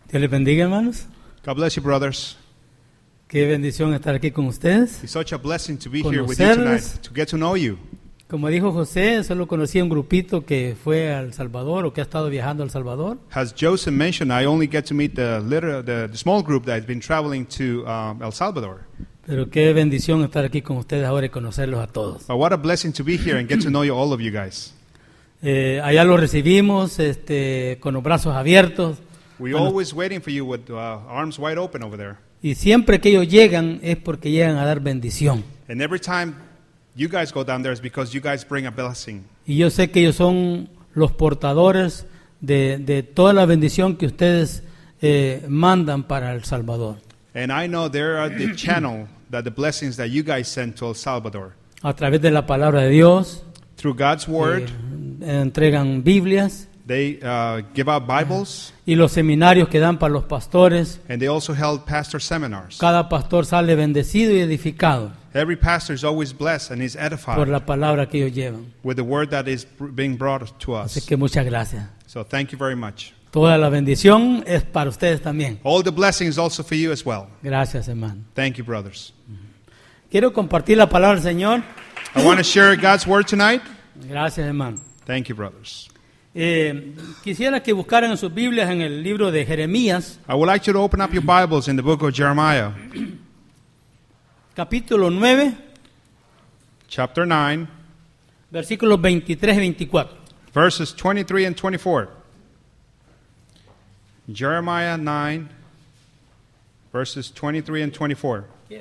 Dios les bendiga, hermanos. God bless you, brothers. Qué bendición estar aquí con ustedes. It's such a blessing to be here with you tonight, Conocerles. to get to know you. Como dijo José, solo conocí a un grupito que fue a El Salvador o que ha estado viajando a El Salvador. As Joseph mentioned, I only get to meet the small group that has been traveling to El Salvador. Pero qué bendición estar aquí con ustedes ahora y conocerlos a todos. But what a blessing to be here and get to know you, all of you guys. Allá los recibimos con los brazos abiertos. We're always waiting for you with arms wide open over there. Y siempre que ellos llegan es porque llegan a dar bendición. And every time you guys go down there is because you guys bring a blessing. Y yo sé que ellos son los portadores de toda la bendición que ustedes mandan para El Salvador. And I know they are the channel that the blessings that you guys send to El Salvador. A través de la palabra de Dios, Through God's word, entregan Biblias they give out Bibles, y los seminarios que dan para los pastores. and they also held pastor seminars. Cada pastor sale bendecido y edificado Every pastor is always blessed and is por edified la palabra que ellos llevan. with the word that is being brought to Así us. que muchas gracias. So thank you very much. Toda la bendición es para ustedes también. All the blessings also for you as well. Gracias, hermano. Thank you, brothers. Quiero compartir la palabra del Señor. I want to share God's word tonight. Gracias, hermano. Thank you, brothers. Quisiera que buscaran en sus Biblias en el libro de Jeremías, I would like you to open up your Bibles in the book of Jeremiah, capítulo 9, chapter 9, versículos 23 y 24. verses 23 and 24. Jeremiah 9, verses 23 and 24.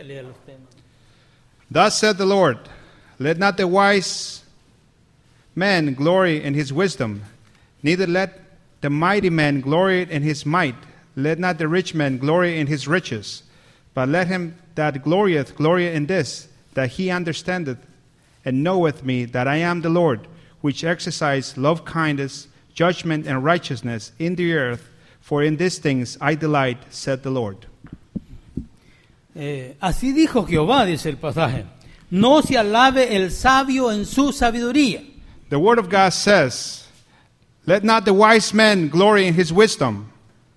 Thus said the Lord, let not the wise man glory in his wisdom, neither let the mighty man glory in his might. Let not the rich man glory in his riches, but let him that glorieth glory in this, that he understandeth and knoweth me, that I am the Lord, which exercise love kindness, judgment, and righteousness in the earth, for in these things I delight, said the Lord. Así dijo Jehová, dice el pasaje, no se alabe el sabio en su sabiduría. The word of God says, let not the wise man glory in his wisdom.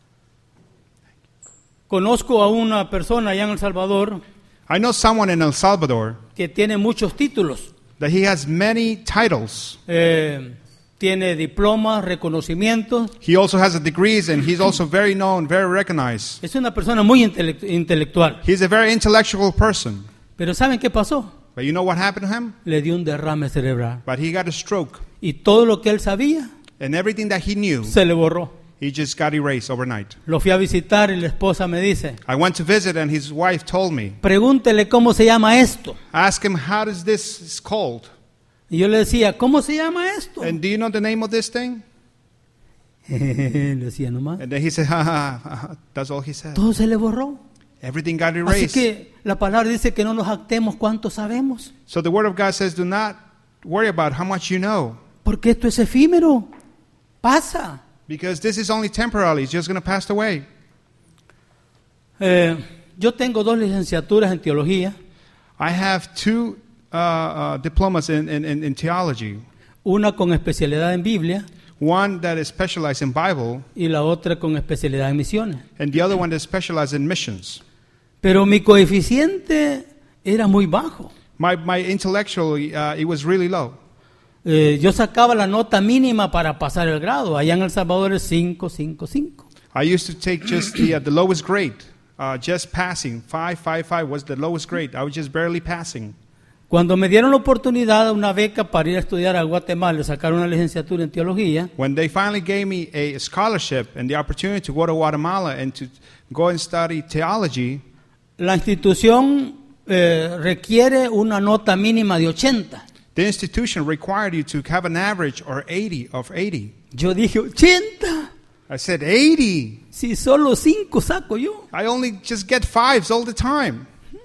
Conozco a una persona allá en El Salvador I know someone in El Salvador que tiene muchos títulos. that he has many titles. Tiene diplomas, reconocimientos. He also has a degrees and he's also very known, very recognized. Es una persona muy intelectual. He's a very intellectual person. Pero ¿saben qué pasó? But you know what happened to him? Le dio un derrame cerebral. But he got a stroke. Y todo lo que él sabía And everything that he knew, se le borró. he just got erased overnight. Lo fui a visitar y la esposa me dice, I went to visit and his wife told me, pregúntele cómo se llama esto. ask him, how does this is called? Y yo le decía, ¿cómo se llama esto? And do you know the name of this thing? Le decía nomás. And then he said, ha, ha, ha, ha. That's all he said. Todo se le borró. Everything got Así erased. que la palabra dice que no nos jactemos cuánto sabemos. So the word of God says, do not worry about how much you know, Porque esto es efímero. Pasa. because this is only temporary. It's just going to pass away. Yo tengo 2 licenciaturas en teología. I have 2 diplomas in theology. Una con especialidad en Biblia One that is specialized in Bible, y la otra con especialidad en misiones. and the other one that is specialized in missions. Pero mi coeficiente era muy bajo. My intellectual, it was really low. Yo sacaba la nota mínima para pasar el grado. Allá en El Salvador es 5, 5, 5. I used to take just the lowest grade, just passing. 5, 5, 5 was the lowest grade. I was just barely passing. Cuando me dieron la oportunidad, una beca para ir a estudiar a Guatemala y sacar una licenciatura en teología, When they finally gave me a scholarship and the opportunity to go to Guatemala and to go and study theology, la institución requiere una nota mínima de 80. the institution required you to have an average or 80 of 80. Yo dije, 80. I said, 80? Si solo 5 saco yo. I only just get 5s all the time.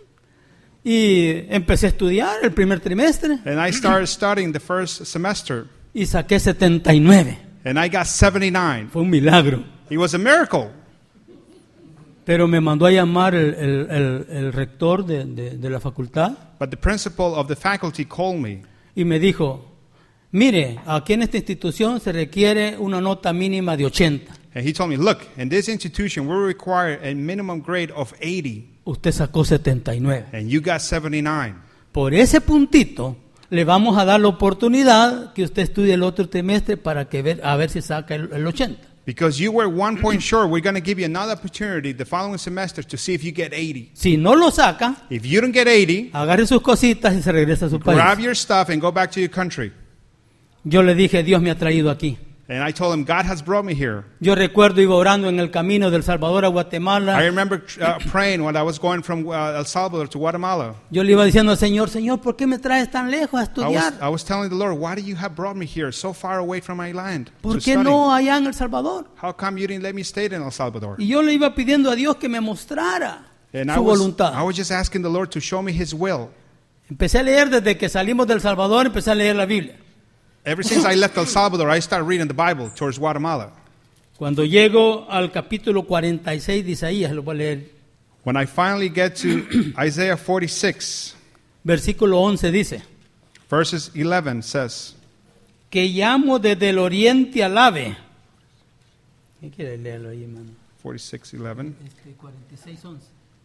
Y empecé a estudiar el primer trimestre And I started studying the first semester, y saqué 79. and I got 79. Fue un milagro. It was a miracle. Pero me mandó a llamar el rector de la facultad But the principal of the faculty called me. y me dijo, mire, aquí en esta institución se requiere una nota mínima de 80. And he told me, look, in this institution, we require a minimum grade of 80, Usted sacó 79. and you got 79. Por ese puntito le vamos a dar la oportunidad que usted estudie el otro trimestre para que a ver si saca el 80. Because you were 1 point short, we're going to give you another opportunity the following semester to see if you get 80. Si no lo saca, If you don't get 80, agarre sus cositas y se regresa a su grab país. your stuff and go back to your country. Yo le dije, Dios me ha traído aquí. And I told him, God has brought me here. Yo recuerdo iba orando en el camino del Salvador a I Guatemala. remember praying when I was going from El Salvador to Guatemala. Yo le iba diciendo al Señor, Señor, ¿por qué me traes tan lejos a estudiar? I was telling the Lord, why do you have brought me here so far away from my land to ¿Por qué study? no allá en El Salvador? How come you didn't let me stay in El Salvador? Y yo le iba pidiendo a Dios que me mostrara And I su was voluntad. just asking the Lord to show me His will. Empecé a leer desde que salimos del Salvador, empecé a leer la Biblia. Ever since I left El Salvador, I started reading the Bible towards Guatemala. Cuando llego al capítulo 46 de Isaías, lo voy a leer. When I finally get to Isaiah 46, Versículo 11 dice, verses 11 says, que llamo desde el oriente al ave. ¿Qué quiere leerlo ahí, hermano? 46:11. 46:11.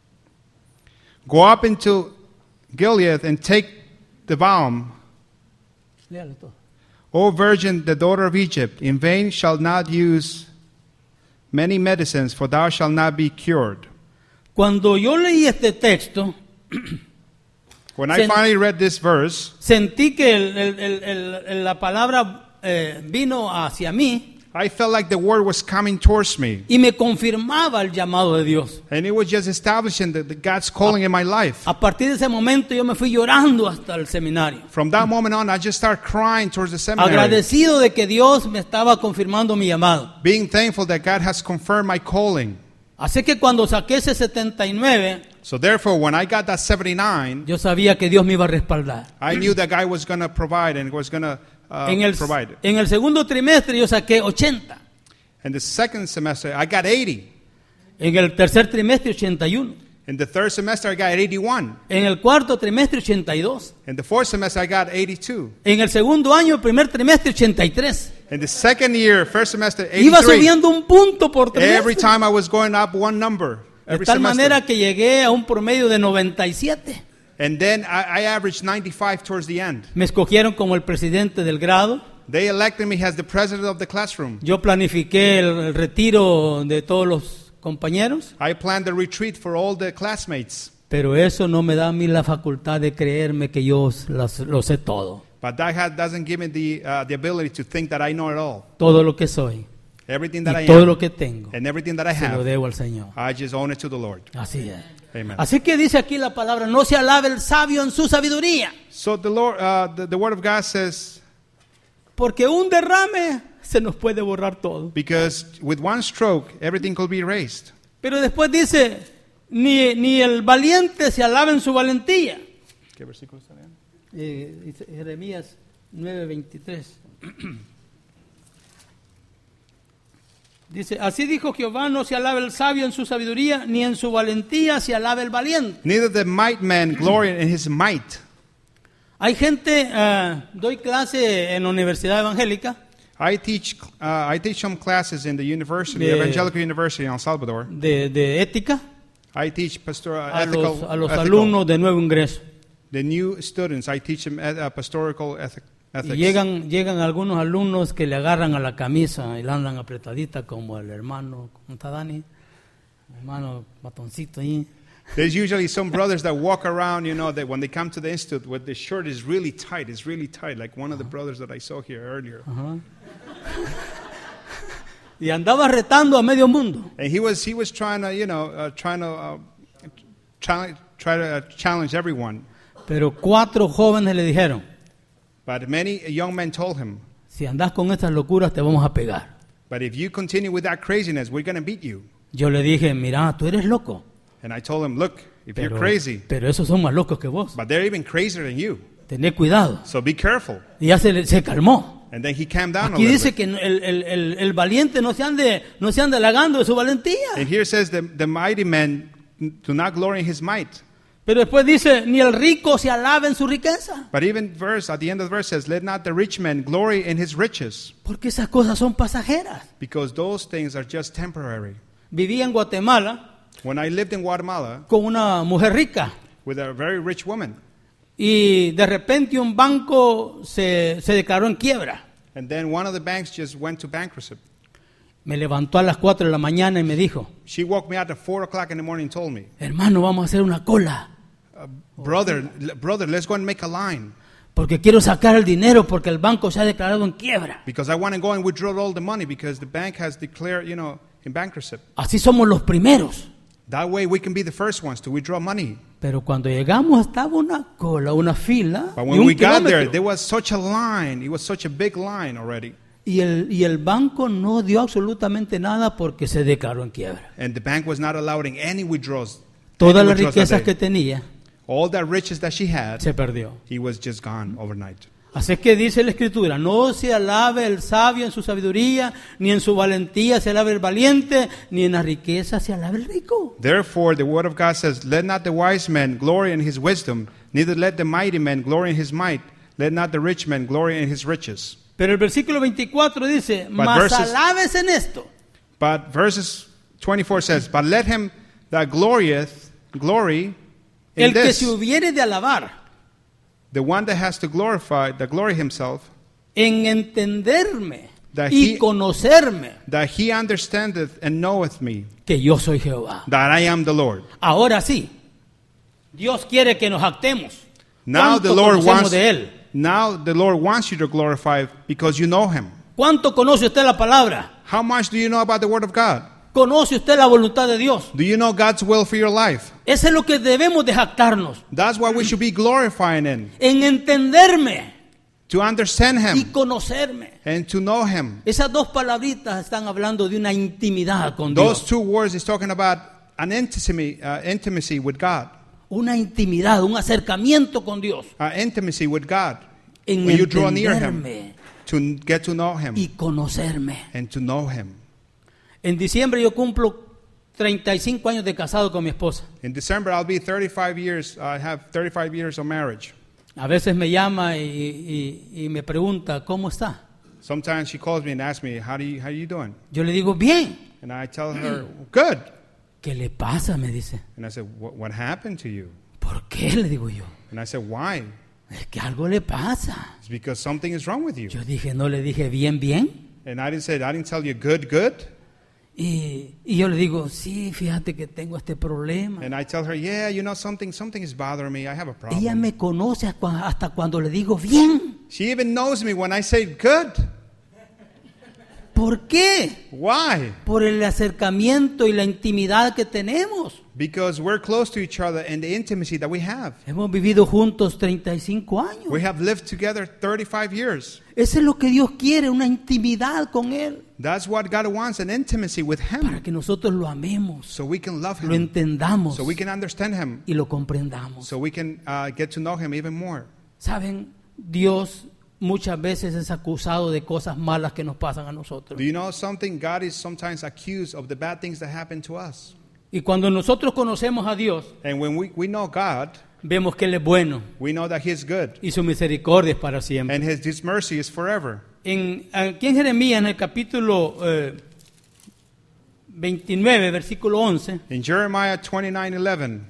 Go up into Gilead and take the balm, Léalo todo. O virgin, the daughter of Egypt. In vain shalt not use many medicines, for thou shalt not be cured. Cuando yo leí este texto, When I finally read this verse, sentí que la palabra vino hacia mí I felt like the word was coming towards me. y me confirmaba el llamado de Dios. And it was just establishing the God's calling in my life. A partir de ese momento yo me fui llorando hasta el seminario, From that moment on, I just started crying towards the seminary, agradecido de que Dios me estaba confirmando mi llamado. being thankful that God has confirmed my calling. Así que cuando saqué ese 79, So therefore, when I got that 79, yo sabía que Dios me iba a respaldar. I knew that God was going to provide and was going to provide. En el segundo trimestre yo saqué 80. In the second semester, I got 80. En el tercer trimestre 81. In the third semester, I got 81. En el cuarto trimestre 82. In the fourth semester, I got 82. En el segundo año, primer trimestre 83. In the second year, first semester, Iba 83. subiendo un punto por Every trimestre. time I was going up one number. De Every tal semester. manera que llegué a un promedio de 97. And then I averaged 95 towards the end. Me escogieron como el presidente del grado. They elected me as the president of the classroom. Yo planifiqué el retiro de todos los compañeros. I planned the retreat for all the classmates. Pero eso no me da a mí la facultad de creerme que yo lo sé todo. But that doesn't give me the ability to think that I know it all. Todo lo que soy Everything that y I todo am lo que tengo and everything that I se lo have, debo al Señor. I just own it to the Lord. Así es. Amen. Así que dice aquí la palabra, no se alabe el sabio en su sabiduría, So the Lord, the Word of God says, porque un derrame se nos puede borrar todo. because with one stroke, everything could be erased. Pero después dice, ni el valiente se alabe en su valentía. ¿Qué versículo está leyendo? Dice Jeremías 9:23. Dice, así dijo Jehová, no se alabe el sabio en su sabiduría, ni en su valentía se alabe el valiente. Neither the might man glory in his might. Hay gente, doy clase en la Universidad Evangélica I teach some classes in the university, De- Evangelical University in El Salvador. de ética I teach pastoral a los ethical. alumnos de nuevo ingreso. The new students, I teach them pastoral ethics. Y llegan algunos alumnos que le agarran a la camisa y la andan apretadita como el hermano, ¿cómo está Dani? El hermano matoncito ahí. There's usually some brothers that walk around, that when they come to the institute, with the shirt is really tight. It's really tight, like one of the brothers that I saw here earlier. Ajá. Y andaba retando a medio mundo. And he was trying to challenge everyone. Pero 4 jóvenes le dijeron, But many young men told him, si andas con estas locuras te vamos a pegar. but if you continue with that craziness, we're going to beat you. Yo le dije, mira, tú eres loco. And I told him, look, if you're crazy, Pero esos son más locos que vos. but they're even crazier than you. Tené cuidado. So be careful. Y ya se calmó. And then he calmed down Aquí a little dice bit. que el valiente no se ande halagando de su valentía. And here says the mighty man do not glory in his might. Pero después dice, ni el rico se alabe en su riqueza. But even verse at the end of the verse says, let not the rich man glory in his riches, Porque esas cosas son pasajeras. because those things are just temporary. Viví en Guatemala When I lived in Guatemala con una mujer rica. with a very rich woman, Y de repente un banco se declaró en quiebra. and then one of the banks just went to bankruptcy. Me levantó a las 4 de la mañana y me dijo, She woke me up at 4 o'clock in the morning and told me, hermano, vamos a hacer una cola. brother, let's go and make a line, Porque quiero sacar el dinero porque el banco se ha declarado en quiebra. because I want to go and withdraw all the money because the bank has declared, in bankruptcy. Así somos los primeros. That way we can be the first ones to withdraw money. Pero cuando llegamos estaba una cola, una fila. But de when un we got there, kilómetro. there was such a line. It was such a big line already. Y el banco no dio absolutamente nada porque se declaró en quiebra. And the bank was not allowing any withdrawals. Todas any las withdrawals that riquezas day. que tenía All that riches that she had, se perdió. he was just gone overnight. Así es que dice la Escritura, no se alabe el sabio en su sabiduría, ni en su valentía se alabe el valiente, ni en la riqueza se alabe el rico. Therefore, the word of God says, let not the wise man glory in his wisdom, neither let the mighty man glory in his might, let not the rich man glory in his riches. Pero el versículo 24 dice, mas alabes en esto. But verses 24 says, but let him that glorieth glory in El que this. se hubiere de alabar The one that has to glory himself, en entenderme That y he- conocerme that he understandeth and knoweth me, que yo soy Jehová. that I am the Lord. Ahora sí, Dios quiere que nos jactemos. Now ¿Cuánto the Lord conocemos wants. de Él? Now the Lord wants you to glorify because you know Him. ¿Cuánto conoce usted la palabra? How much do you know about the Word of God? ¿Conoce usted la voluntad de Dios? Do you know God's will for your life? Eso es lo que debemos de jactarnos. That's what we should be glorifying in, En entenderme to understand y Him conocerme. and to know Him. Esas dos palabritas están hablando de una intimidad con Those Dios. two words is talking about an intimacy with God, Una intimidad, un acercamiento con Dios. intimacy with God, En where you draw near Him entenderme to get to know Him y conocerme. and to know Him. En diciembre yo cumplo 35 años de casado con mi esposa. In December, I'll be 35 years. I have 35 years of marriage. A veces me llama y me pregunta, ¿cómo está? Sometimes she calls me and asks me, how you doing? Yo le digo, bien. And I tell her, good. ¿Qué le pasa? Me dice. And I said, what happened to you? ¿Por qué? Le digo yo. And I said, why? Es que algo le pasa. It's because something is wrong with you. Yo dije, no le dije bien, bien. And I didn't tell you good. Y yo le digo, sí, fíjate que tengo este problema. And I tell her, yeah, something is bothering me. I have a problem. Ella me conoce hasta cuando le digo bien. She even knows me when I say good. ¿Por qué? Why? Por el acercamiento y la intimidad que tenemos. Because we're close to each other and the intimacy that we have. Hemos vivido juntos 35 años. We have lived together 35 years. Eso es lo que Dios quiere, una intimidad con Él. That's what God wants, an intimacy with Para Him. que nosotros lo amemos, So we can love lo Him. entendamos So we can understand Him. y lo comprendamos. So we can get to know Him even more. Saben, Dios muchas veces es acusado de cosas malas que nos pasan a nosotros. Do you know something? God is sometimes accused of the bad things that happen to us. Y cuando nosotros conocemos a Dios, And when we know God, vemos que Él es bueno we know that He is good. y su misericordia es para siempre. And His mercy is forever. Aquí en Jeremías, en el capítulo 29, versículo 11, In Jeremiah 29:11,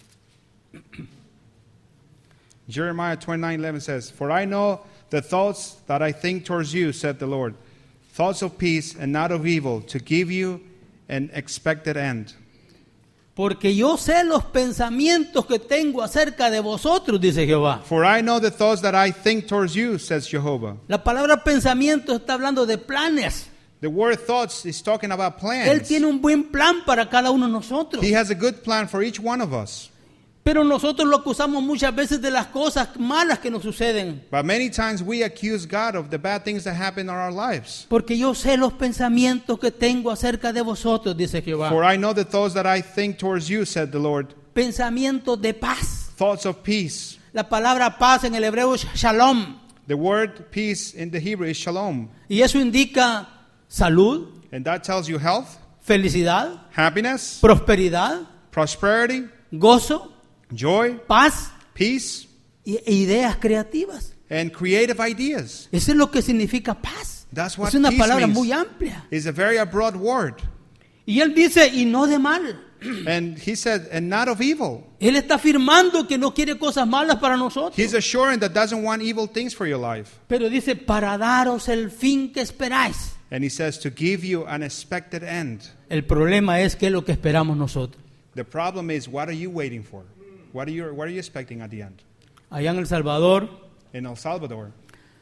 Jeremiah 29:11 says, For I know the thoughts that I think towards you, said the Lord, thoughts of peace and not of evil, to give you an expected end. porque yo sé los pensamientos que tengo acerca de vosotros, dice Jehová. For I know the thoughts that I think towards you, says Jehovah. La palabra pensamiento está hablando de planes. The word thoughts is talking about Él plans. tiene un buen plan para cada uno de nosotros. He has a good plan for each one of us. Pero nosotros lo acusamos muchas veces de las cosas malas que nos suceden. But many times we accuse God of the bad things that happen in our lives. Porque yo sé los pensamientos que tengo acerca de vosotros, dice Jehová. For I know the thoughts that I think towards you, said the Lord, Pensamientos de paz. thoughts of peace. La palabra paz en el hebreo es shalom. The word peace in the Hebrew is shalom. Y eso indica salud, And that tells you health, felicidad, happiness, prosperidad, prosperity, gozo, joy, paz peace, e ideas creativas. and creative ideas. Eso es lo que significa paz. That's what Es una peace palabra means. muy amplia. It's a very broad word. Y él dice, y no de mal. And he said, and not of evil. Él está afirmando que no quiere cosas malas para nosotros. He's assuring that doesn't want evil things for your life. Pero dice, para daros el fin que esperáis. And he says to give you an expected end. El problema es qué es lo que esperamos nosotros. The problem is, what are you waiting for? What are you expecting at the end? Allá en El Salvador, In El Salvador,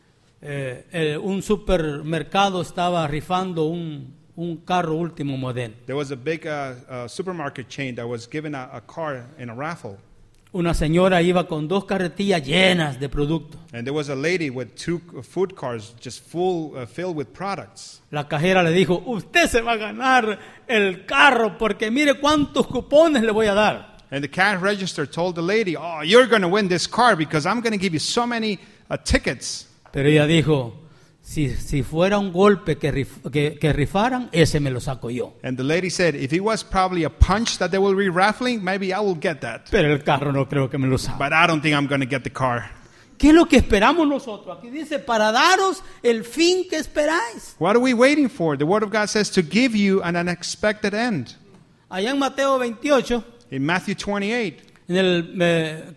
un supermercado estaba rifando un carro último modelo. there was a big supermarket chain that was giving a car in a raffle. Una señora iba con 2 carretillas llenas de productos. And there was a lady with 2 food cars just filled with products. La cajera le dijo, usted se va a ganar el carro porque mire cuántos cupones le voy a dar. And the cash register told the lady, oh, you're going to win this car because I'm going to give you so many tickets. Pero ella dijo, si fuera un golpe que rifaran, ese me lo saco yo. And the lady said, if it was probably a punch that they will be raffling, maybe I will get that. Pero el carro no creo que me lo saque. But I don't think I'm going to get the car. ¿Qué es lo que esperamos nosotros? Aquí dice, para daros el fin que esperáis. What are we waiting for? The Word of God says to give you an unexpected end. Allá en Mateo 28, In Matthew 28, en el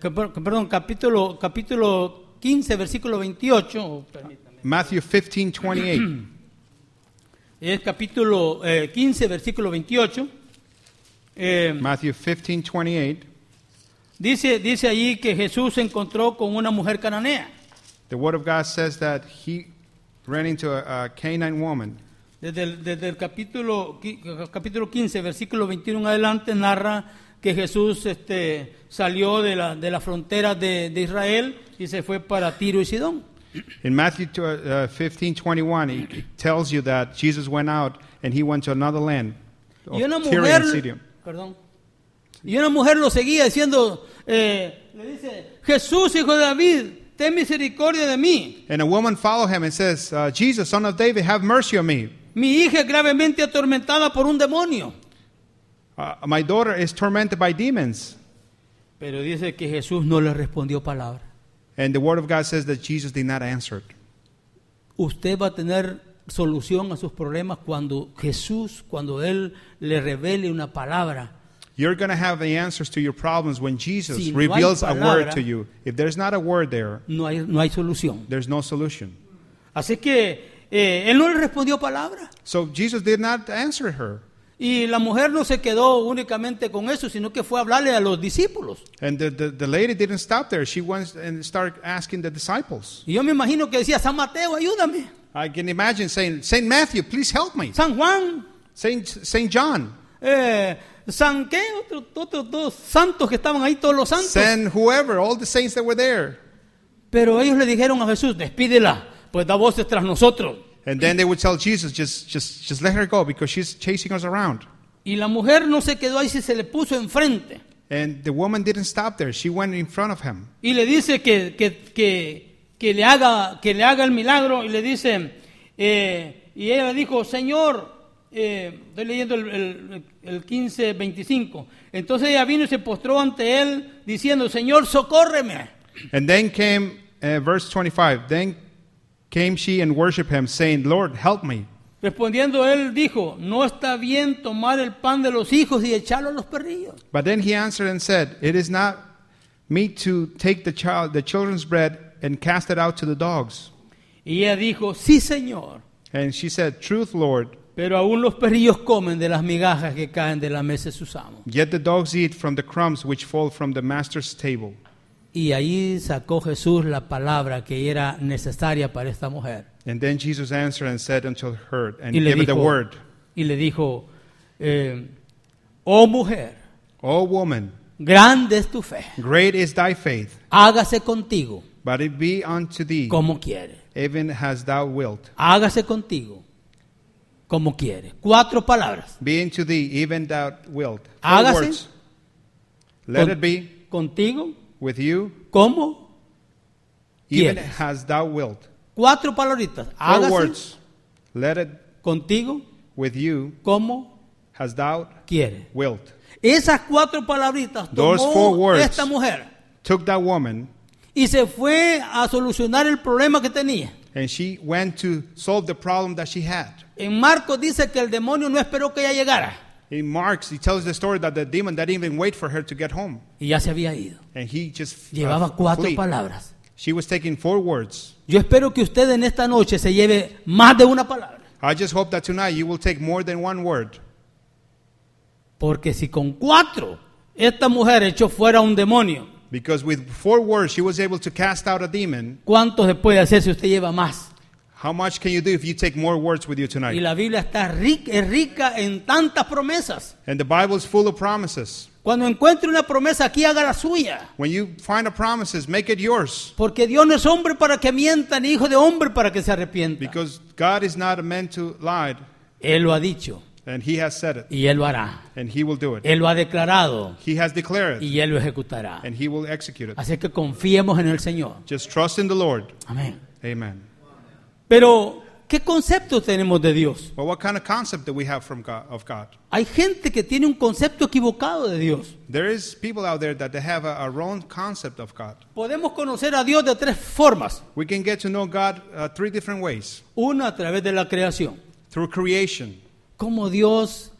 capítulo 15, versículo 28, permítame. Matthew 15:28. Es capítulo 15, versículo 28. Matthew 15:28. Dice allí que Jesús se encontró con una mujer cananea. The Word of God says that he ran into a Canaanite woman. Desde el capítulo 15, versículo 21 en adelante, narra que Jesús salió de la frontera de Israel y se fue para Tiro y Sidón. In Matthew 15:21, it tells you that Jesus went out and he went to another land of Y una Tyre mujer, and Sidon. y una mujer lo seguía diciendo, le dice, Jesús, hijo de David, ten misericordia de mí. And a woman followed him and says, Jesus, son of David, have mercy on me. Mi hija es gravemente atormentada por un demonio. My daughter is tormented by demons. Pero dice que Jesús no le respondió palabra. And the Word of God says that Jesus did not answer it. Usted va a tener solución a sus problemas cuando Él le revele una palabra. You're going to have the answers to your problems when Jesus Si no hay reveals a palabra, word to you. If there's not a word there, No hay solución. there's no solution. Así que Él no le respondió palabra. So Jesus did not answer her. Y la mujer no se quedó únicamente con eso, sino que fue a hablarle a los discípulos. And the lady didn't stop there. She went and started asking the disciples. Y yo me imagino que decía, San Mateo, ayúdame. I can imagine saying, Saint Matthew, please help me. San Juan, Saint John, San qué, otros dos santos que estaban ahí, todos los santos. send whoever, all the saints that were there. Pero ellos le dijeron a Jesús, despídela, pues da voces tras nosotros. And then they would tell Jesus, just let her go because she's chasing us around. Y la mujer no se quedó ahí, se le puso enfrente. And the woman didn't stop there. She went in front of him. Y le dice que le haga el milagro. Y le dice, y ella le dijo, Señor, estoy leyendo el 15:25. Entonces ella vino y se postró ante él diciendo, Señor, socórreme. And then came, verse 25, then came she and worshipped him, saying, Lord, help me. Respondiendo él dijo, no está bien tomar el pan de los hijos y echarlo a los perrillos. But then he answered and said, it is not meet to take the children's bread and cast it out to the dogs. Y ella dijo, sí, Señor. And she said, truth, Lord, Pero aún los perrillos comen de las migajas que caen de la mesa de sus amos. yet the dogs eat from the crumbs which fall from the master's table. Y ahí sacó Jesús la palabra que era necesaria para esta mujer. And then Jesus answered and said unto her, and Y le gave her the dijo, word, oh mujer, O woman, grande es tu fe. great is thy faith, Hágase contigo but it be unto thee, como quiere. even as thou wilt. Hágase contigo como quiere. 4 palabras. Be unto thee, even thou wilt. 4 Hágase. words. Let Con- it be Contigo with you, como even quieres. as thou wilt. 4 palabritas. 4 Hágase words. Let it contigo with you, como Hast thou quiere. wilt? Esas 4 palabritas Those 4 tomó words. esta mujer Took that woman, y se fue a solucionar el problema que tenía. and she went to solve the problem that she had. En Marcos dice que el demonio no esperó que ella llegara In Mark, he tells the story that the demon didn't even wait for her to get home. y ya se había ido. And he just Llevaba 4 flee. palabras. She was taking 4 words. Yo espero que usted en esta noche se lleve más de una palabra. I just hope that tonight you will take more than 1 word. Porque si con 4 esta mujer echó fuera un demonio, Because with 4 words she was able to cast out a demon. ¿cuánto se puede hacer si usted lleva más? How much can you do if you take more words with you Y tonight? la Biblia es rica en tantas promesas. And the Bible is full of promises. Cuando encuentre una promesa aquí, haga la suya. When you find a promises, make it yours. Porque Dios no es hombre para que mienta, ni hijo de hombre para que se arrepienta. Because God is not meant to lie, Él lo ha dicho and He has said it, y Él lo hará. and He will do it. Él lo ha declarado He has declared it, y Él lo ejecutará. and He will execute it. Así que confiemos en el Señor. Just trust in the Lord. Amén. Amen. Pero, ¿qué concepto tenemos de Dios? Well, what kind of concept do we have from God, of God? Hay gente que tiene un concepto equivocado de Dios. There is people out there that they have a wrong concept of God. Podemos conocer a Dios de 3 formas. We can get to know God 3 different ways. Una, a través de la creación. Through creation. Cómo Dios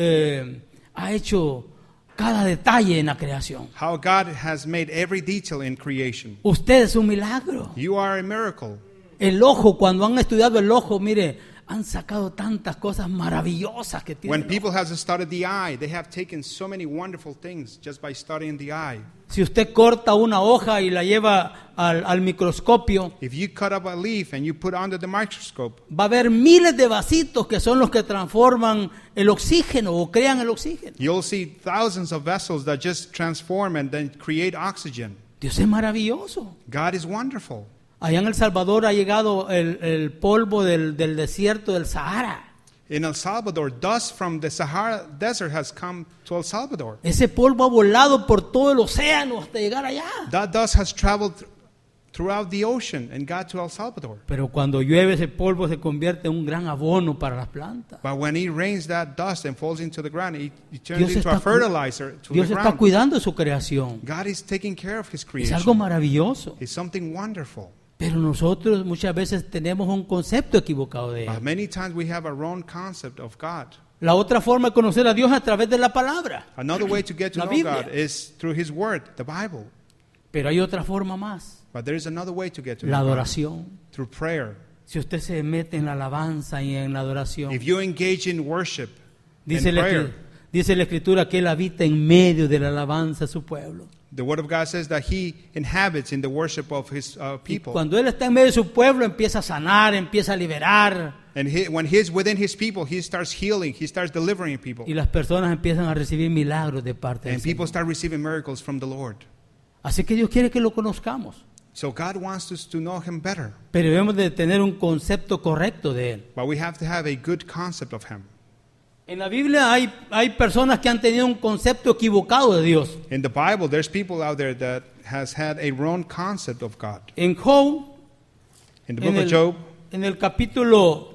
ha hecho cada detalle en la creación. How God has made every detail in creation. Usted es un milagro. You are a miracle. El ojo, cuando han estudiado el ojo, mire, han sacado tantas cosas maravillosas que tiene. When el people ojo. have studied the eye, they have taken so many wonderful things just by studying the eye. Si usted corta una hoja y la lleva al microscopio, If you cut up a leaf and you put under the microscope, va a haber miles de vasitos que son los que transforman el oxígeno o crean el oxígeno. you'll see thousands of vessels that just transform and then create oxygen. Dios es maravilloso. God is wonderful. Allá en El Salvador ha llegado el polvo del desierto del Sahara. In El Salvador, dust from the Sahara Desert has come to El Salvador. Ese polvo ha volado por todo el océano hasta llegar allá. That dust has traveled throughout the ocean and got to El Salvador. Pero cuando llueve ese polvo se convierte en un gran abono para las plantas. But when it rains that dust and falls into the ground, it turns Dios into a fertilizer to Dios the está ground. cuidando de su creación. God is taking care of His Es algo creation. maravilloso. It's something wonderful. Pero nosotros muchas veces tenemos un concepto equivocado de But él. many times we have a wrong concept of God. La otra forma de conocer a Dios es a través de la palabra. Another way to get to La know Biblia. God is through His Word, the Bible. Pero hay otra forma más. But there is another way to get to La know God, adoración. through prayer. Si usted se mete en la alabanza y en la adoración, If you engage in worship dice and la, prayer, dice la Escritura que Él habita en medio de la alabanza de su pueblo. the Word of God says that He inhabits in the worship of His Y people. cuando Él está en medio de su pueblo, empieza a sanar, empieza a liberar. And when He's within His people, He starts healing, He starts delivering people. Y las personas empiezan a recibir milagros de parte de And people Dios. start receiving miracles from the Lord. Así que Dios quiere que lo conozcamos. So God wants us to know Him better. Pero debemos de tener un concepto correcto de Él. But we have to have a good concept of Him. En la Biblia hay personas que han tenido un concepto equivocado de Dios. In the Bible, there's people out there that has had a wrong concept of God. En Job, In the book of Job, en el capítulo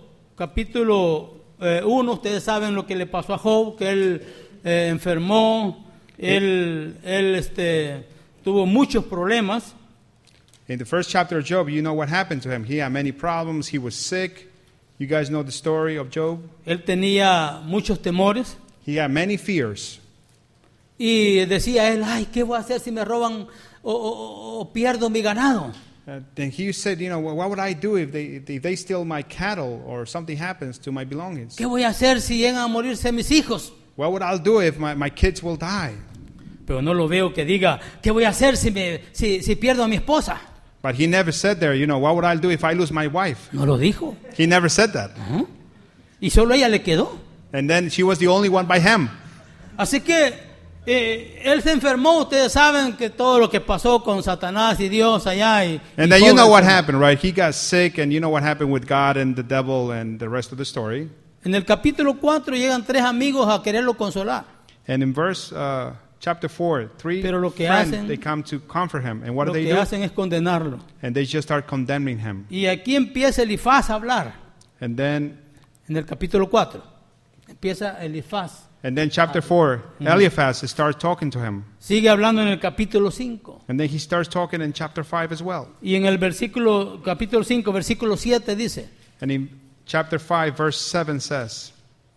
1, ustedes saben lo que le pasó a Job, que él enfermó, él tuvo muchos problemas. in the first chapter of Job, you know what happened to him. He had many problems. He was sick. You guys know the story of Job. Él tenía muchos temores He had many fears. y decía él, ay, ¿qué voy a hacer si me roban o pierdo mi ganado? Then he said, you know, well, what would I do if they steal my cattle or something happens to my belongings? ¿Qué voy a hacer si llegan a morirse mis hijos? What would I do if my kids will die? Pero no lo veo que diga, ¿qué voy a hacer si pierdo a mi esposa? But he never said there, you know, what would I do if I lose my wife? No lo dijo. He never said that. Ajá. Y solo ella le quedó. And then she was the only one by him. Así que él se enfermó. Ustedes saben que todo lo que pasó con Satanás y Dios allá. And then you know what happened, right? He got sick, and you know what happened with God and the devil and the rest of the story. En el capítulo 4 llegan 3 amigos a quererlo consolar. And in verse chapter 4, 3 Pero lo que friends, hacen- they come to comfort him. And what Lo do they que do? hacen es condenarlo. And they just start condemning him. Y aquí empieza Elifaz a hablar. And then En el capítulo 4. Empieza Elifaz And then chapter 4, Eliphaz starts talking to him. Sigue hablando en el capítulo 5. And then he starts talking in chapter 5 as well. Y en el capítulo 5, versículo 7 dice, And in chapter 5, verse 7 says,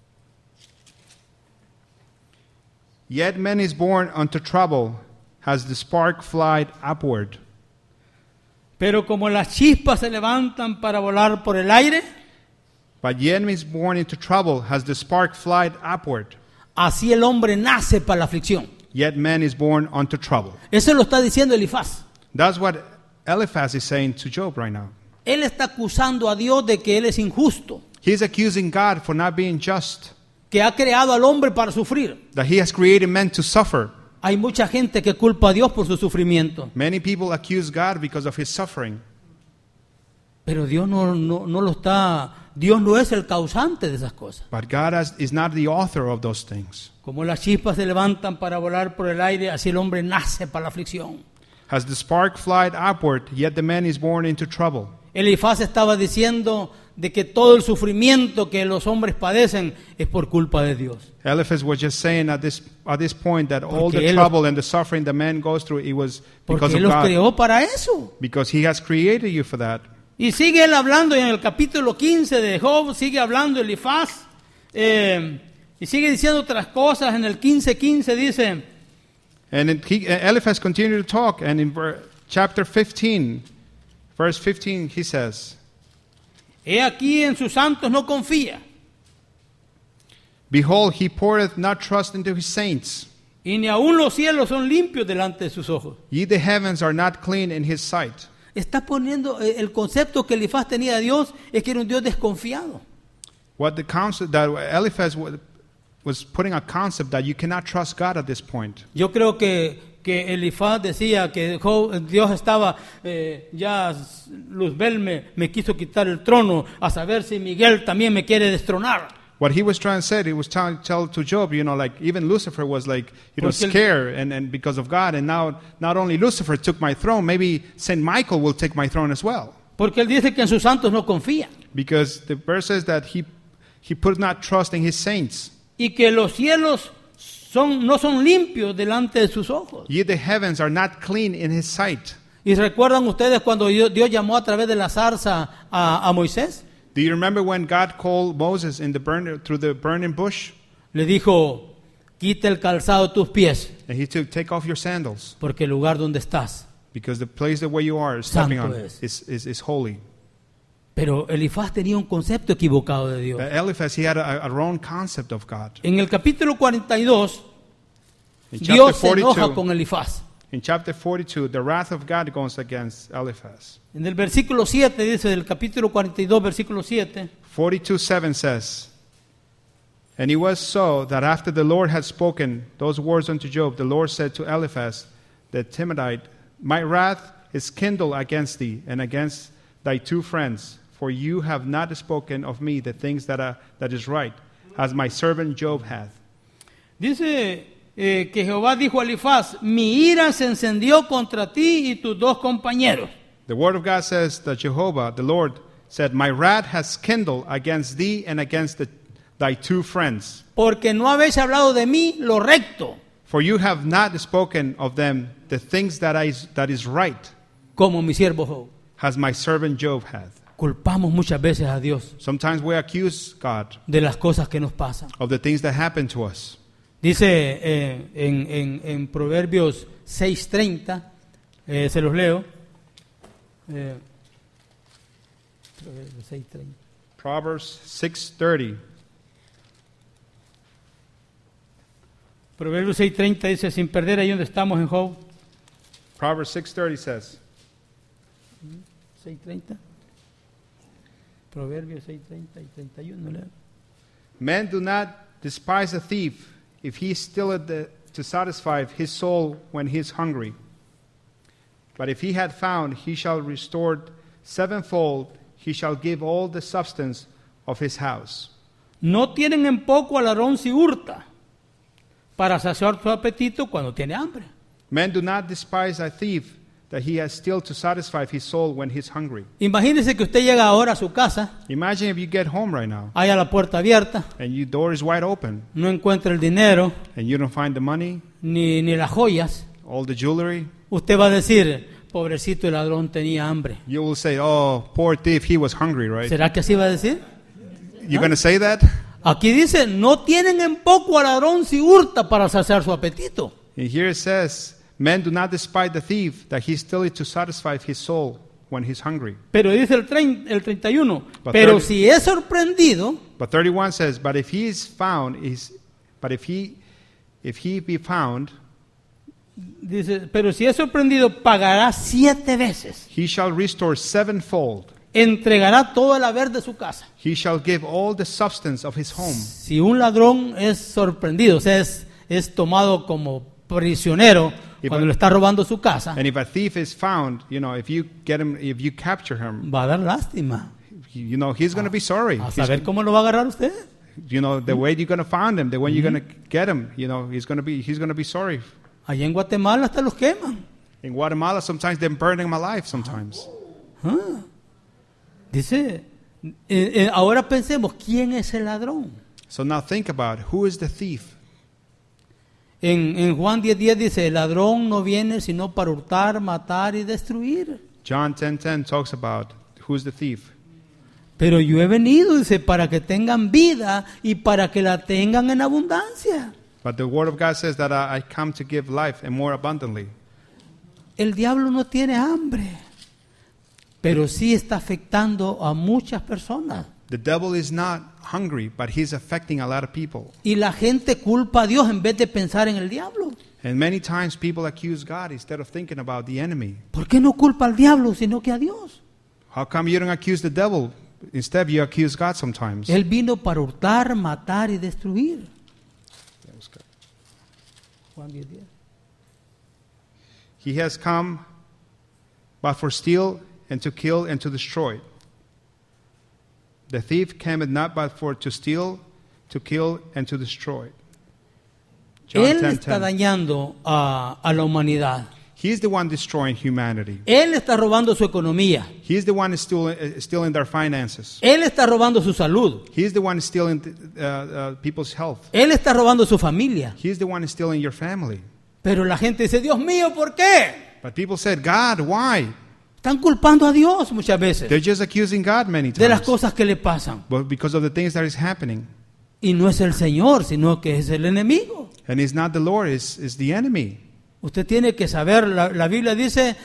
Yet man is born unto trouble, has the spark flied upward. pero como las chispas se levantan para volar por el aire, But yet man is born into trouble, has the spark flied upward. así el hombre nace para la aflicción. Yet man is born unto trouble. Eso lo está diciendo Elifaz. That's what Eliphaz is saying to Job right now. Él está acusando a Dios de que él es injusto, He's accusing God for not being just, que ha creado al hombre para sufrir. that he has created men to suffer. Hay mucha gente que culpa a Dios por su sufrimiento, Many people accuse God because of his suffering. pero Dios Dios no es el causante de esas cosas. But God is not the author of those things. Como las chispas se levantan para volar por el aire, así el hombre nace para la aflicción. Has the spark flied upward, yet the man is born into trouble. Elifaz estaba diciendo de que todo el sufrimiento que los hombres padecen es por culpa de Dios. Eliphaz was just saying at this point that all Porque the él trouble and the suffering the man goes through, it was Porque because of Él los God. creó para eso. Because he has created you for that. Y sigue él hablando en el capítulo 15 de Job, sigue hablando Elifaz, y sigue diciendo otras cosas. En el 15:15 dice, And Eliphaz continued to talk, and in chapter 15, verse 15, he says, he aquí en sus santos no confía, Behold, he poureth not trust into his saints. y ni aun los cielos son limpios delante de sus ojos. Ye the heavens are not clean in his sight. Está poniendo el concepto que Elifaz tenía de Dios es que era un Dios desconfiado. What the concept that Eliphaz was putting a concept that you cannot trust God at this point. Yo creo que Elifaz decía que Dios estaba, ya Luzbel me quiso quitar el trono, a saber si Miguel también me quiere destronar. What he was trying to say, he was trying to tell to Job, like even Lucifer was like, scared and because of God, and now not only Lucifer took my throne, maybe Saint Michael will take my throne as well. Porque él dice que en sus santos no confía. Because the verse says that he put not trust in his saints. Y que los cielos no son limpios delante de sus ojos. Ye the heavens are not clean in his sight. ¿Y recuerdan ustedes cuando Dios llamó a través de la zarza a Moisés? Do you remember when God called Moses through the burning bush? Le dijo, quita el calzado de tus pies, And he took, take off your sandals, porque el lugar donde estás. because the place that where you are stepping Santo on es. is holy. Pero Elifaz tenía un concepto equivocado de Dios. But Eliphaz, he had a wrong concept of God. En el capítulo 42, In Dios se chapter enoja 42, con Elifaz. in chapter 42, the wrath of God goes against Eliphaz. En el versículo 7 dice, del capítulo 42, versículo 7, 42:7 says, And it was so that after the Lord had spoken those words unto Job, the Lord said to Eliphaz the Temanite, My wrath is kindled against thee and against thy two friends, for you have not spoken of me the things that is right, as my servant Job hath. dice que Jehová dijo a Elifaz, mi ira se encendió contra ti y tus dos compañeros. The word of God says that Jehovah, the Lord, said, My wrath has kindled against thee and against thy two friends. Porque no habéis hablado de mí lo recto, For you have not spoken of them the things that is right, como mi siervo Job. as my servant Job hath. Culpamos muchas veces a Dios Sometimes we accuse God de las cosas que nos pasan. of the things that happen to us. Dice en Proverbios 6:30, se los leo. Proverbios 6:30. Proverbs 6:30. Proverbios 6:30 dice, sin perder ahí donde estamos en Job. Proverbs 6:30 says, 6:30. Proverbios 6:30 y 31. Leo. Men do not despise a thief if he stealeth to satisfy his soul when he is hungry. But if he had found, he shall restore sevenfold, he shall give all the substance of his house. No tienen en poco al ladrón si hurta, para saciar su apetito cuando tiene hambre. Men do not despise a thief that he has still to satisfy his soul when he's hungry. Imagínese que usted llega ahora a su casa, Imagine if you get home right now haya la puerta abierta, and your door is wide open no encuentra el dinero and you don't find the money, ni las joyas. all the jewelry. Usted va a decir, pobrecito el ladrón tenía hambre. You will say, "Oh, poor thief, he was hungry," right? ¿Será que así va a decir? You're going to say that? Aquí dice, no tienen en poco al ladrón si hurta para saciar su apetito. And here it says, "Men do not despise the thief, that he still is to satisfy his soul when he's hungry." Pero dice el 31, But pero 30 si es sorprendido, But 31 says, "But if he is found, if he be found, dice, pero si es sorprendido, pagará 7 veces. he shall restore sevenfold. Entregará todo el haber de su casa. He shall give all the substance of his home." Si un ladrón es sorprendido, o sea, es tomado como prisionero cuando le está robando su casa, And if a thief is found, if you get him, if you capture him, va a dar lástima. he's going to be sorry. A saber cómo lo va a agarrar usted. The way you're going to find him, the way you're going to get him, he's going to be sorry. Allá en Guatemala hasta los queman. In Guatemala, sometimes they're burning him alive. Sometimes. Dice, ahora pensemos, ¿quién es el ladrón? So now think about who is the thief. En Juan 10:10 dice, el ladrón no viene sino para hurtar, matar y destruir. John 10:10 talks about who's the thief. Pero yo he venido, dice, para que tengan vida y para que la tengan en abundancia. But the word of God says that I come to give life and more abundantly. El diablo no tiene hambre, pero sí está afectando a muchas personas. The devil is not hungry, but he's affecting a lot of people. Y la gente culpa a Dios en vez de pensar en el diablo. And many times people accuse God instead of thinking about the enemy. ¿Por qué no culpa al diablo sino que a Dios? How come you don't accuse the devil? Instead, you accuse God sometimes. Él vino para hurtar, matar y destruir. Juan 10:10. He has come but for steal and to kill and to destroy. The thief came not but for to steal, to kill and to destroy. John Él está 10:10. dañando a la humanidad. He's the one destroying humanity. Él está robando su economía. He's the one stealing their finances. Él está robando su salud. He's the one stealing people's health. Él está robando su familia. He's the one stealing your family. Pero la gente dice, Dios mío, ¿por qué? But people said, God, why? Están culpando a Dios muchas veces They're just accusing God many de las times. cosas que le pasan. But because of the things that is happening. Y no es el Señor, sino que es el enemigo. And it's not the Lord, it's the enemy. Usted tiene que saber, la Biblia dice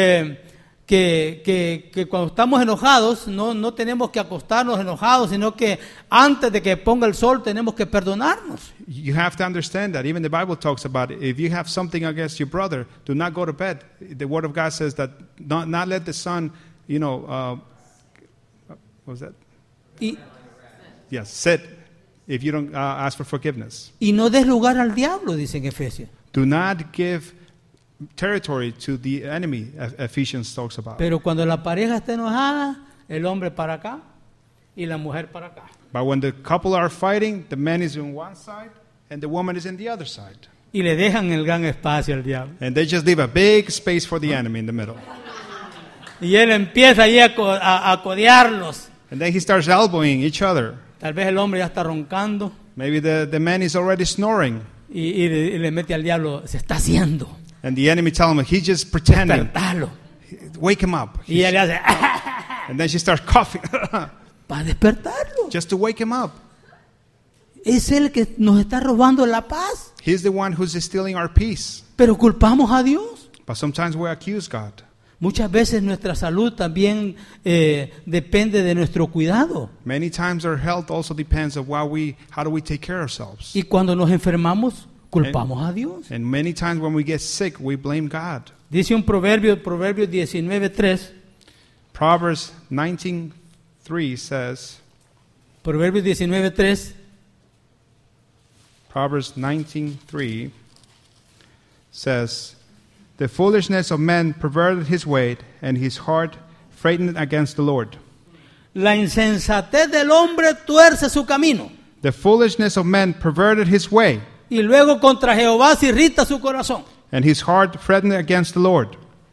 que cuando estamos enojados no tenemos que acostarnos enojados, sino que antes de que ponga el sol tenemos que perdonarnos. You have to understand that. Even the Bible talks about it. If you have something against your brother, do not go to bed. The Word of God says that not let the sun, what was that? Y Yes, sit if you don't ask for forgiveness. no des lugar al diablo, dice en Efesios. Do not give territory to the enemy, Ephesians talks about. Pero cuando la pareja está enojada, el hombre para acá y la mujer para acá. But when the couple are fighting, the man is on one side and the woman is in the other side. Y le dejan el gran espacio al diablo. And they just leave a big space for the enemy in the middle. Y él empieza allí a codearlos. And then he starts elbowing each other. Tal vez el hombre ya está roncando Maybe the man is already snoring. y le mete al diablo, se está haciendo. And the enemy tells him, he's just pretending. Despertalo. Wake him up. Y ella le hace And then she starts coughing para despertarlo. just to wake him up. Es él que nos está robando la paz. He's the one who's stealing our peace. Pero culpamos a Dios. But sometimes we accuse God. Muchas veces nuestra salud también depende de nuestro cuidado. Many times our health also depends on how do we take care of ourselves. Y cuando nos enfermamos, culpamos a Dios. And many times when we get sick, we blame God. Dice un Proverbios 19:3. Proverbs 19:3 says, Proverbios 19:3. Proverbs 19:3 says, "The foolishness of men perverted his way, and his heart frightened against the Lord." La insensatez del hombre tuerce su camino. The foolishness of men perverted his way, Y luego contra Jehová se irrita su corazón. and his heart frightened against the Lord.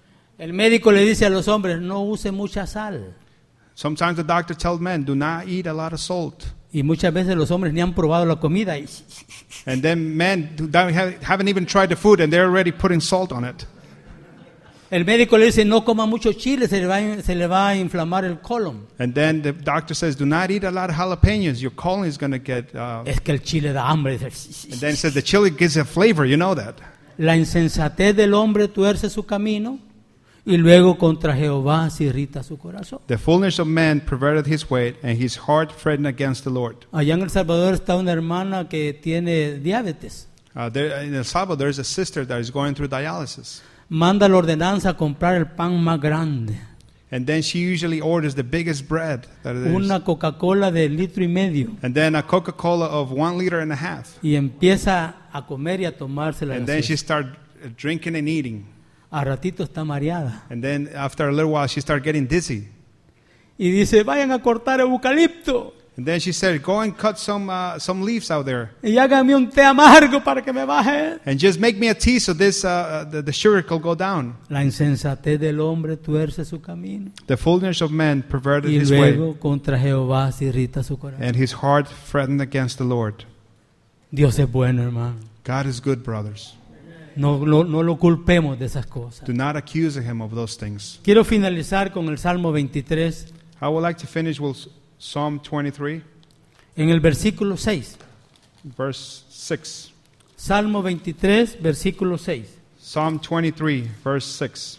El médico le dice a los hombres, no use mucha sal. Sometimes the doctor tells men, do not eat a lot of salt. Y muchas veces los hombres ni han probado la comida. And then men haven't even tried the food and they're already putting salt on it. El médico le dice, no coma mucho chile, se le va a inflamar el colon. And then the doctor says, do not eat a lot of jalapenos. Your colon is going to get... Es que el chile da hambre. and then it says the chili gives a flavor. You know that. La insensatez del hombre tuerce su camino y luego contra Jehová se irrita su corazón. The fullness of man perverted his way, and his heart fretted against the Lord. Allá en El Salvador está una hermana que tiene diabetes. There, in El Salvador, there is a sister that is going through dialysis. Manda la ordenanza a comprar el pan más grande. And then she usually orders the biggest bread that there is. Una Coca-Cola de 1,5 litros. And then a Coca-Cola of 1.5 liters. Y empieza a comer y a tomarse la And then she starts drinking and eating. A ratito está mareada. And then after a little while, she starts getting dizzy. Y dice, vayan a cortar eucalipto. And then she said, go and cut some leaves out there. Y háganme un té amargo para que me baje. And just make me a tea so this the sugar will go down. La insensatez del hombre tuerce su camino. The fullness of man perverted Y his luego way. contra Jehová se irrita su corazón. And his heart fretted against the Lord. Dios es bueno, hermano. God is good, brothers. No lo culpemos de esas cosas. Do not accuse him of those things. Quiero finalizar con el Salmo 23. I would like to finish with Psalm 23, En el versículo 6. verse 6. Salmo 23, versículo 6. Psalm 23, verse 6.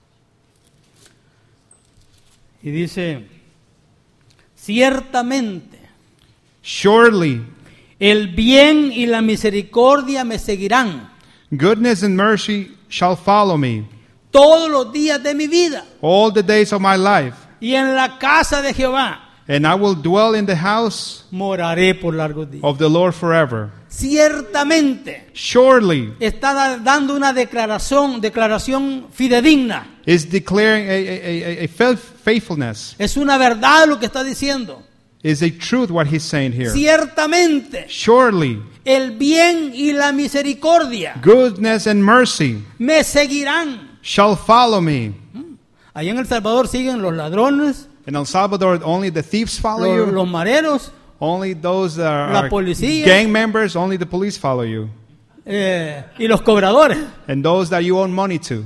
Y dice, ciertamente Surely el bien y la misericordia me seguirán goodness and mercy shall follow me todos los días de mi vida, all the days of my life, y en la casa de Jehová and I will dwell in the house moraré por largos días. of the Lord forever. Ciertamente Surely está dando una declaración fidedigna. is declaring a faithfulness. Es una verdad lo que está diciendo. Is a truth what he's saying here. Ciertamente Surely el bien y la misericordia goodness and mercy me seguirán. shall follow me. Allá en El Salvador siguen los ladrones, In El Salvador, only the thieves follow you. los mareros, Only those that La are policía. gang members, only the police follow you. y los cobradores. And those that you owe money to.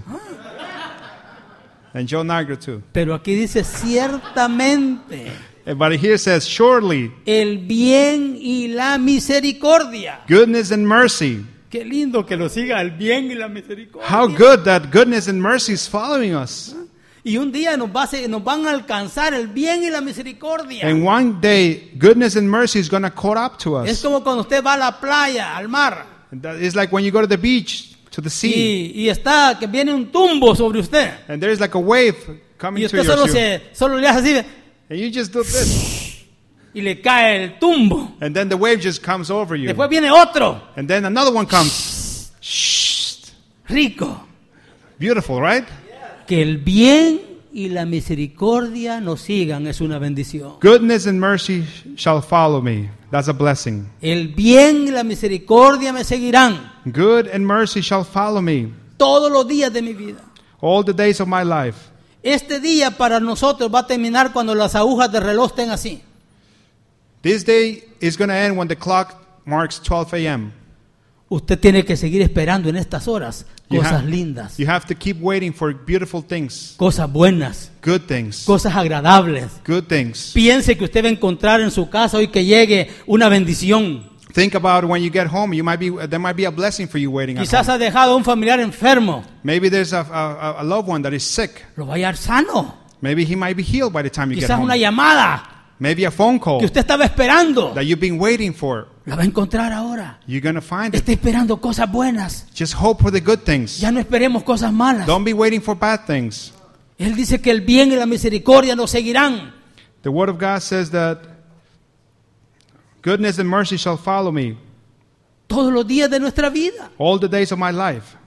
And Joe Niagara too. Pero aquí dice ciertamente But here it says, surely el bien y la misericordia. goodness and mercy. Qué lindo que lo siga el bien y la misericordia. How good that goodness and mercy is following us. Y un día nos van a alcanzar el bien y la misericordia. And one day, goodness and mercy is going to caught up to Es us. como cuando usted va a la playa, al mar, And that is like when you go to the beach, to the sea, y está que viene un tumbo sobre usted. and there's like a wave coming Y to usted you. solo le hace así And you just do this. y le cae el tumbo. And then the wave just comes over you. Después viene otro, And then another one comes. Shh. rico. Beautiful, right? Que el bien y la misericordia nos sigan es una bendición. Goodness and mercy shall follow me. That's a blessing. El bien y la misericordia me seguirán Good and mercy shall follow me todos los días de mi vida. all the days of my life. Este día para nosotros va a terminar cuando las agujas del reloj estén así. This day is going to end when the clock marks 12 a.m. Usted tiene que seguir esperando en estas horas You cosas have- lindas, You have to keep waiting for beautiful things, cosas buenas, good things, cosas agradables. good things. Piense que usted va a encontrar en su casa hoy que llegue una bendición. Think about when you get home. There might be a blessing for you waiting at Quizás home. ha dejado a un familiar enfermo. Maybe there's a loved one that is sick. Lo va a hallar sano. Maybe he might be healed by the time you get Quizás una home. llamada Maybe a phone call que usted estaba esperando. that you've been waiting for. La va a encontrar ahora. You're going to find it. Está esperando cosas buenas. Just hope for the good things. Ya no esperemos cosas malas. Don't be waiting for bad things. Él dice que el bien y la misericordia nos seguirán. The Word of God says that goodness and mercy shall follow me Todos los días de nuestra vida. all the days of my life.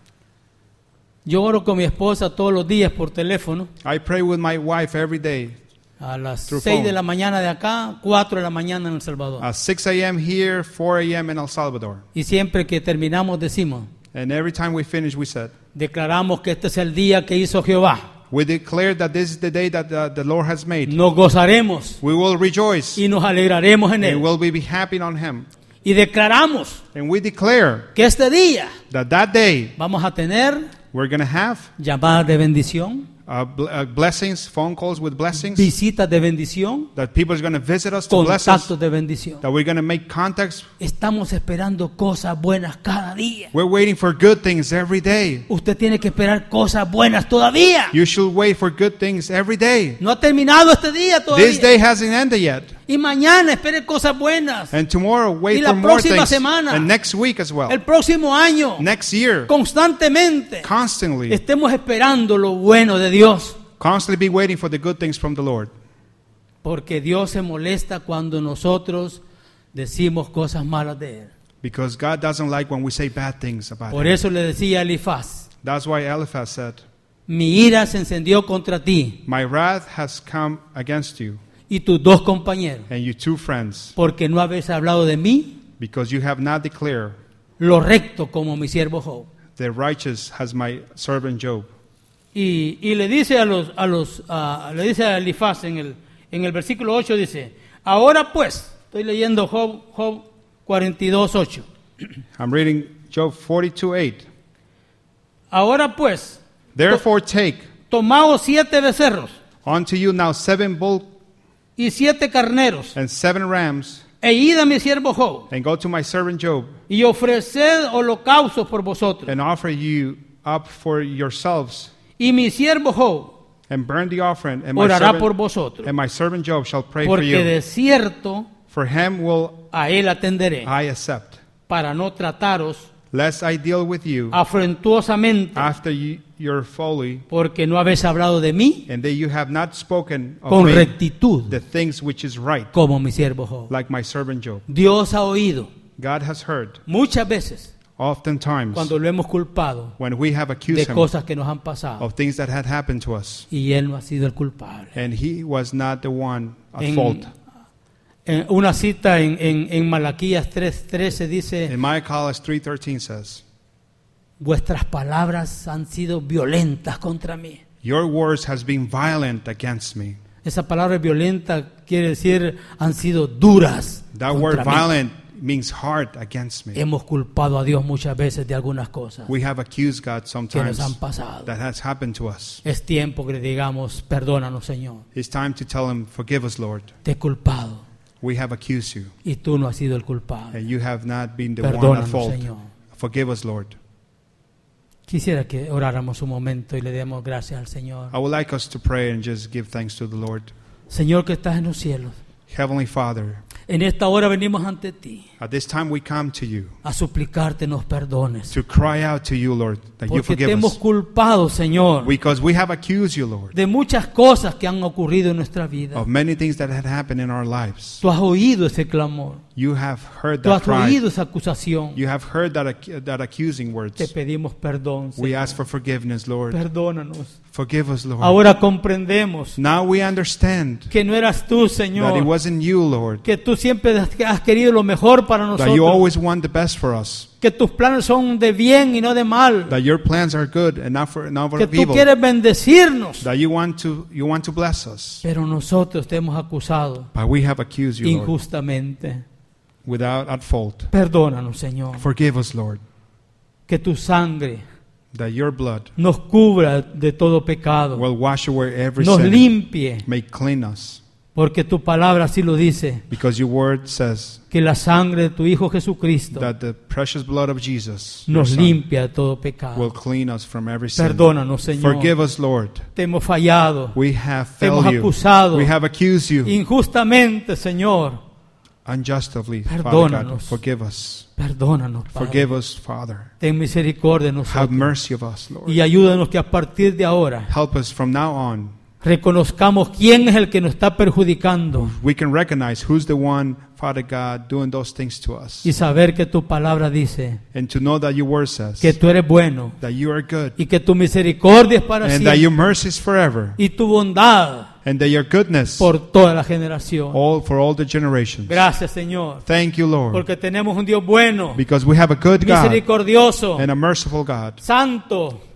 Yo oro con mi esposa todos los días por teléfono. I pray with my wife every day. A las Through 6 phone. de la mañana de acá, 4 de la mañana en El Salvador. 6 a.m. here, 4 a.m. in El Salvador. Y siempre que terminamos decimos, And every time we finish, we said, declaramos que este es el día que hizo Jehová. We declare that this is the day that the Lord has made. Nos gozaremos We will rejoice y nos alegraremos en and él. will be happy on Him. Y declaramos And we declare que este día that day vamos a tener we're going to have llamadas de bendición, blessings, phone calls with blessings, visitas de bendición, that people are going to visit us to bless us, contactos de bendición. that we're going to make contacts. Estamos esperando cosas buenas cada día. We're waiting for good things every day. Usted tiene que esperar cosas buenas todavía. You should wait for good things every day. No ha terminado este día This todavía. day hasn't ended yet. Y mañana espere cosas buenas. And tomorrow, Y wait la for more próxima things. semana. And next week as well. El próximo año, Next year, constantemente, constantly. estemos esperando lo bueno de Dios. Constantly be waiting for the good things from the Lord. Porque Dios se molesta cuando nosotros decimos cosas malas de Él. Because God doesn't like when we say bad things about Por Him. eso le decía a Elifaz, That's why Eliphaz said, mi ira se encendió contra ti my wrath has come against you y tus dos compañeros, and your two friends, porque no habéis hablado de mí because you have not declared lo recto como mi siervo Job. the righteous as my servant Job. Y le dice le dice a Elifaz en el versículo 8, dice, ahora pues, estoy leyendo Job 42:8. I'm reading Job 42:8. Ahora pues, Therefore take tomaos 7 becerros unto you now 7 bulls y 7 carneros, and 7 rams, e id a mi siervo Job, and go to my servant Job, y ofreced holocaustos por vosotros. and offer you up for yourselves, Y mi siervo Job and burn the offering, and orará por vosotros, my servant Job shall pray for porque you. de cierto For him will a él atenderé, I accept, para no trataros lest I deal with you afrentuosamente, after your folly, porque no habéis hablado de mí and that you have not spoken of con me rectitud, the things which is right, como mi siervo Job. like my servant Job. Dios ha oído God has heard muchas veces oftentimes cuando lo hemos culpado when we have de accused him cosas que nos han pasado, of things that had happened to us, y él no ha sido el culpable. and he was not the one at En- fault. En una cita en Malaquías 3:13 dice, In Malachi 3:13 says, vuestras palabras han sido violentas contra mí. your words has been violent against me. Esa palabra violenta quiere decir han sido duras That word contra mí. violent means hard against me. Hemos culpado a Dios muchas veces de algunas cosas We have accused God que sometimes nos han pasado. that has happened to us. Es tiempo que le digamos, perdónanos, Señor. It's time to tell him, forgive us, Lord. Te he culpado We have accused you, y tú no has sido el culpable. and you have not been the one at Perdónanos, fault. Señor. Forgive us, Lord. Quisiera que oráramos un momento y le demos gracias al Señor. I would like us to pray and just give thanks to the Lord. Señor que estás en los cielos, Heavenly Father, en esta hora venimos ante ti at this time we come to you a suplicarte nos perdones. to cry out to you, Lord, that you Porque te forgive hemos us. culpado, Señor, Because we have accused you, Lord, de muchas cosas que han ocurrido en nuestra vida. of many things that had happened in our lives. Tú has oído ese clamor. You have heard Tú that has cry. oído esa acusación. You have heard that accusing Te words. pedimos perdón, We Señor. ask for forgiveness, Lord. Perdónanos. Forgive us, Lord. Ahora comprendemos Now we understand que no eras tú, that it Señor, wasn't you, Lord, que tú siempre has querido lo mejor para that you nosotros, always want the best for us, que tus planes son de bien y no de mal, that your plans are good and not for que tú evil, quieres bendecirnos, that you want to bless us. pero nosotros te hemos acusado But we have accused you, Lord, injustamente. without at fault. Perdónanos, Señor, Forgive us, Lord, que tu sangre that your blood nos cubra de todo pecado, will wash away every nos sin, limpie, may clean us, porque tu palabra así lo dice, because your word says que la sangre de tu Hijo Jesucristo that the precious blood of Jesus, your nos Son, limpia de todo will pecado. clean us from every sin. Perdónanos, Señor. Forgive us, Lord. Te hemos fallado, We have te hemos failed you. acusado We have accused you injustamente, Señor. unjustly. Father God, Perdónanos. forgive us. Perdónanos, Forgive Padre. us, Father. Ten misericordia de Have nosotros mercy of us, Lord. y ayúdanos que a partir de ahora Help us from now on. reconozcamos quién es el que nos está perjudicando We can recognize who's the one, Father God, doing those things to us. y saber que tu palabra dice And to know that your word says que tú eres bueno that you are good y que tu misericordia es para and that siempre your mercy is forever y tu bondad and that your goodness por toda la generación. for all the generations. Gracias, Señor, Thank you, Lord, porque tenemos un Dios bueno, because we have a good God misericordioso, and a merciful God, santo,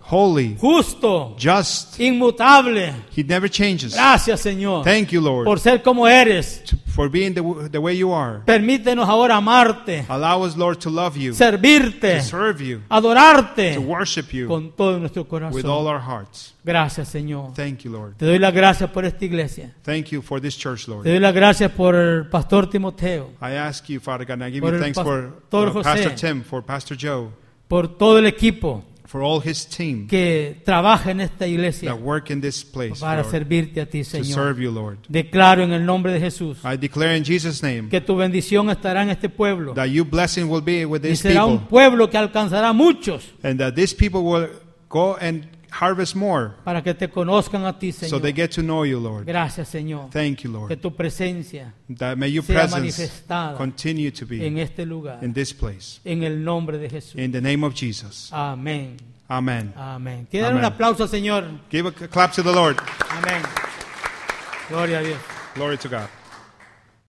holy, justo, just. inmutable. He never changes. Gracias, Señor, Thank you, Lord, por ser como eres. for being the way you are. Permítenos ahora amarte, Allow us, Lord, to love you, servirte, to serve you, adorarte to worship you con todo nuestro with all corazón. our hearts. Gracias, Señor. Thank you, Lord. Te doy las gracias por esta iglesia. Thank you for this church, Te Lord. doy las gracias por el pastor Timoteo, I ask you, Father God, and I give por you el thanks for Pastor José. Pastor Tim, for Pastor Joe, por todo el equipo for all his team que trabaja en esta iglesia that work in this place, para Lord, servirte a ti, to Señor. serve you, Lord. Declaro en el nombre de Jesús I declare in Jesus' name que tu bendición estará en este pueblo that your blessing will be with y these será un people, pueblo que alcanzará a muchos and that these people will go and harvest more para que te conozcan a ti, so Señor. they get to know you, Lord. Gracias, Señor, Thank you, que Lord. tu presencia That may your sea presence manifestada continue to en be este lugar, in this place. en el nombre de Jesús. In the name of Jesus. Amén. Amen. Amén. ¿Quiere dar un Amén. aplauso al Señor? Give a clap to the Lord. Amén. Gloria a Dios. Glory to God.